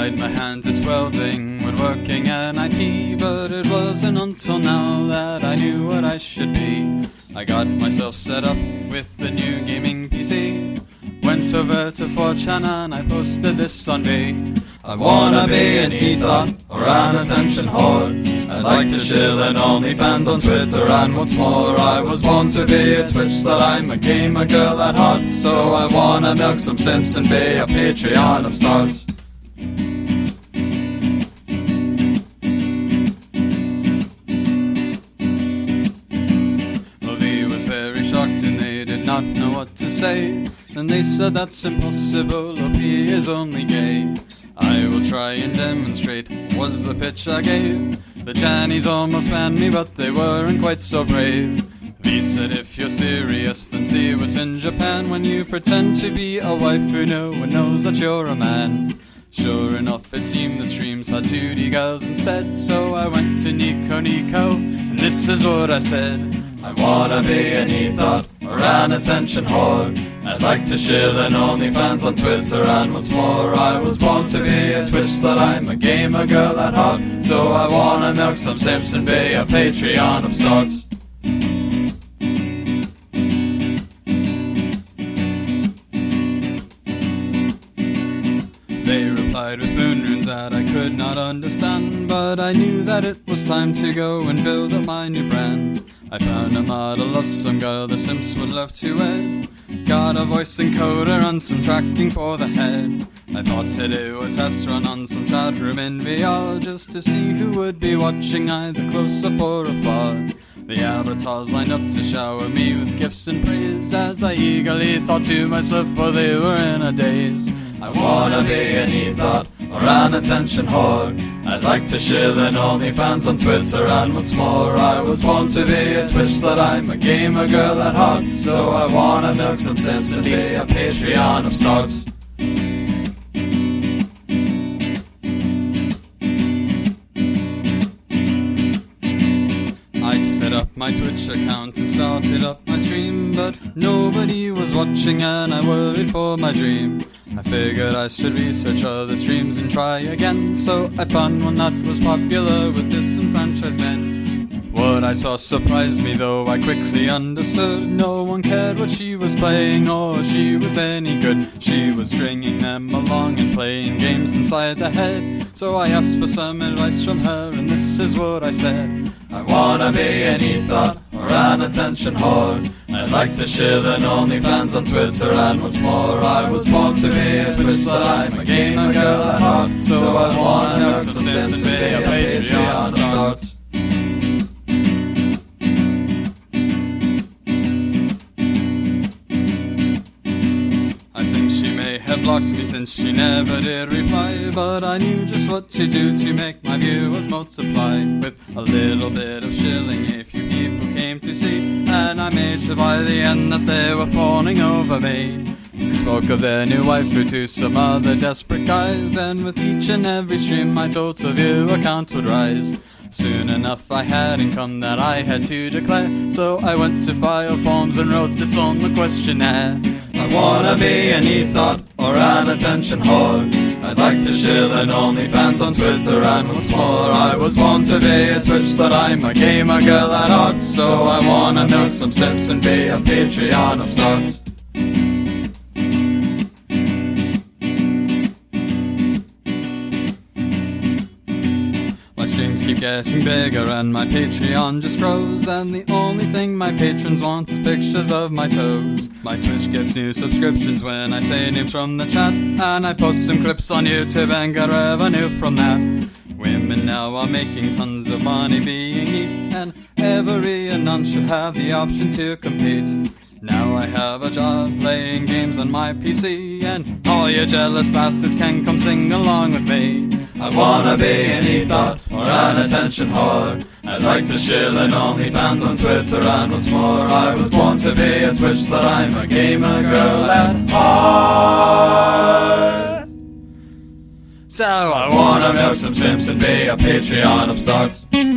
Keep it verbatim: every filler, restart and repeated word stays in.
tried my hands at welding when working in I T, but it wasn't until now that I knew what I should be. I got myself set up with the new gaming P C, went over to four chan and I posted this on V. I wanna be an e-thought or an attention whore. I'd like to shill in OnlyFans on Twitter, and what's more, I was born to be a Twitch slut. I'm a gamer girl at heart, so I wanna milk some simps and be a Patreon of stars. Well, he was very shocked and they did not know what to say. Then they said that's impossible, or he is only gay. I will try and demonstrate, was the pitch I gave. The Jannies almost banned me, but they weren't quite so brave. V said, if you're serious, then see what's in Japan, when you pretend to be a wife who no one knows that you're a man. Sure enough, it seemed the streams had two D girls instead, so I went to Nico Nico, and this is what I said. I wanna be an e-thought or an attention whore. I'd like to shill in OnlyFans on Twitter, and what's more, I was born to be a Twitch slut. I'm a gamer girl at heart, so I wanna milk some simps and be a Patreon of sorts. They replied with moon runes that I could not understand, but I knew that it was time to go and build up my new brand. I found a model of some girl the simps would love to wed. Got a voice encoder and some tracking for the head. I thought to do a test run on some chat room in V R, just to see who would be watching either close up or afar. The avatars lined up to shower me with gifts and praise, as I eagerly thought to myself, well, they were in a daze. I wanna be an e-thought or an attention whore. I'd like to shill in OnlyFans on Twitter, and what's more, I was born to be a Twitch slut. I'm a gamer girl at heart, so I wanna milk some simps and be a Patreon of sorts. I set up my Twitch account and started up my stream, but nobody was watching and I worried for my dream. I figured I should research other streams and try again, so I found one that was popular with disenfranchised men. What I saw surprised me, though I quickly understood. No one cared what she was playing or if she was any good. She was stringing them along and playing games inside the head. So I asked for some advice from her, and this is what I said. I wanna be an e-thought or an attention whore. I'd like to shill in OnlyFans on Twitter, and what's more, I was born to be a Twitch slut. I'm a gamer girl at heart, so I wanna milk some simps and be a Patreon of sorts. Have blocked me since she never did reply, but I knew just what to do to make my viewers multiply. With a little bit of shilling, a few people came to see, and I made sure by the end that they were fawning over me. They spoke of their new waifu to some other desperate guys, and with each and every stream my total viewer count would rise. Soon enough I had income that I had to declare, so I went to file forms and wrote this on the questionnaire. I wanna be an e-thought or an attention whore. I'd like to shill in OnlyFans on Twitter, and what's more, I was born to be a Twitch slut. I'm a gamer girl at heart, so I wanna milk some simps and be a Patreon of sorts. Streams keep getting bigger and my Patreon just grows, and the only thing my patrons want is pictures of my toes. My Twitch gets new subscriptions when I say names from the chat, and I post some clips on YouTube and get revenue from that. Women now are making tons of money being neat, and every anon should have the option to compete. Now I have a job playing games on my P C, and all you jealous bastards can come sing along with me. I wanna be an e-thought or an attention whore. I'd like to shill in OnlyFans on Twitter, and what's more, I was born to be a Twitch slut. I'm a gamer girl at heart, so I wanna milk some simps and be a Patreon of sorts.